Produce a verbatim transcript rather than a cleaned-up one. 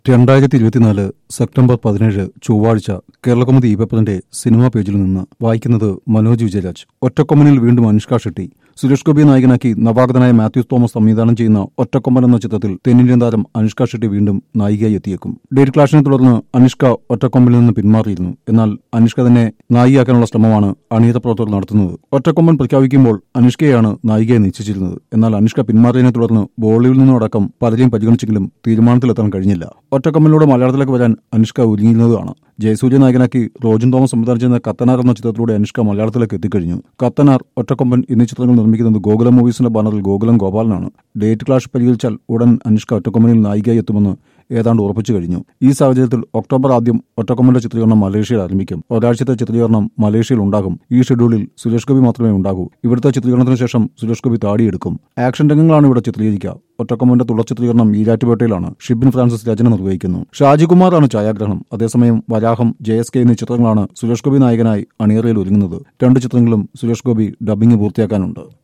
രണ്ടായിരത്തി ഇരുപത്തിനാല് സെപ്റ്റംബർ പതിനേഴ് ചൊവ്വാഴ്ച കേരളകൗമുദി ഈ പേപ്പറിന്റെ സിനിമാ പേജിൽ നിന്ന് വായിക്കുന്നത് മനോജ് വിജയരാജ്. ഒറ്റക്കൊമ്പനിൽ വീണ്ടും അനുഷ്ക ഷെട്ടി. സുരേഷ് ഗോപി നായകനാക്കി നവാഗതനായ മാത്യു തോമസ് സംവിധാനം ചെയ്യുന്ന ഒറ്റക്കൊമ്പൻ എന്ന ചിത്രത്തിൽ തെന്നിന്ത്യൻ താരം അനുഷ്ക ഷെട്ടി വീണ്ടും നായികയായി എത്തിയേക്കും. ഡേറ്റ് ക്ലാഷിനെ തുടർന്ന് അനുഷ്ക ഒറ്റക്കൊമ്പനിൽ നിന്ന് പിന്മാറിയിരുന്നു. എന്നാൽ അനുഷ്ക തന്നെ നായികയാക്കാനുള്ള ശ്രമമാണ് അണിയറ പ്രവർത്തകർ നടത്തുന്നത്. ഒറ്റക്കൊമ്പൻ പ്രഖ്യാപിക്കുമ്പോൾ അനുഷ്കയാണ് നായികയായി നിശ്ചയിച്ചിരുന്നത്. എന്നാൽ അനുഷ്ക പിന്മാറിയതിനെ തുടർന്ന് ബോളിവുഡിൽ നിന്നടക്കം പലരെയും പരിഗണിച്ചെങ്കിലും തീരുമാനത്തിലെത്താൻ കഴിഞ്ഞില്ല. ഒറ്റക്കൊമ്പനിലൂടെ മലയാളത്തിലേക്ക് വരാൻ അനുഷ്ക ഒരുങ്ങിയിരുന്നതാണ്. ജയസൂര്യ നായകനാക്കി റോജിൻ തോമസ് സംവിധാനം ചെയ്യുന്ന കത്തനാർ എന്ന ചിത്രത്തിലൂടെ അനുഷ്ക മലയാളത്തിലേക്ക് എത്തിക്കഴിഞ്ഞു. കത്തനാർ, ഒറ്റക്കൊമ്പൻ എന്നീ ചിത്രങ്ങൾ നിർമ്മിക്കുന്നത് ഗോകുലം മൂവീസിന്റെ ബാനറിൽ ഗോകുലം ഗോപാലനാണ്. ഡേറ്റ് ക്ലാഷ് പരിഹരിച്ചാൽ ഉടൻ അനുഷ്ക ഒറ്റക്കൊമ്പനിൽ നായികയായി എത്തുമെന്ന് ഏതാണ്ട് ഉറപ്പിച്ചു കഴിഞ്ഞു. ഈ സാഹചര്യത്തിൽ ഒക്ടോബർ ആദ്യം ഒറ്റക്കൊമ്പന്റെ ചിത്രീകരണം മലേഷ്യയിൽ ആരംഭിക്കും. ഒരാഴ്ചത്തെ ചിത്രീകരണം മലേഷ്യയിൽ ഉണ്ടാകും. ഈ ഷെഡ്യൂളിൽ സുരേഷ് ഗോപി മാത്രമേ ഉണ്ടാകൂ. ഇവിടുത്തെ ചിത്രീകരണത്തിന് ശേഷം സുരേഷ് ഗോപി താടിയെടുക്കും. ആക്ഷൻ രംഗങ്ങളാണ് ഇവിടെ ചിത്രീകരിക്കുക. ഒറ്റക്കൊമ്പന്റെ തുടർ ചിത്രീകരണം ഈരാറ്റുപേട്ടയിലാണ്. ഷിബിൻ ഫ്രാൻസിസ് രചന നിർവഹിക്കുന്നു. ഷാജികുമാറാണ് ഛായാഗ്രഹണം. അതേസമയം വരാഹം, ജെ എസ് കെ എന്നീ ചിത്രങ്ങളാണ് സുരേഷ് ഗോപി നായകനായി അണിയറയിൽ ഒരുങ്ങുന്നത്. രണ്ട് ചിത്രങ്ങളും സുരേഷ് ഗോപി ഡബ്ബിംഗ് പൂർത്തിയാക്കാനുണ്ട്.